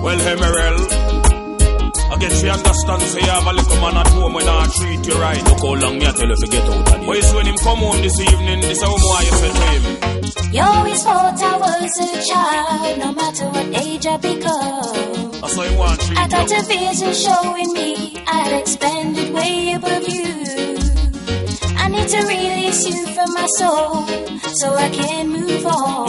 Well, Emerald, I guess you understand, say you have a little man at home when I treat you right. Look how long me I tell you to get out of here. But it's when him come home this evening, this is how more you say to him. You always thought I was a child, no matter what age I become. That's how you want to treat I thought the vision showing me I'd expanded way above you. I need to release you from my soul so I can move on.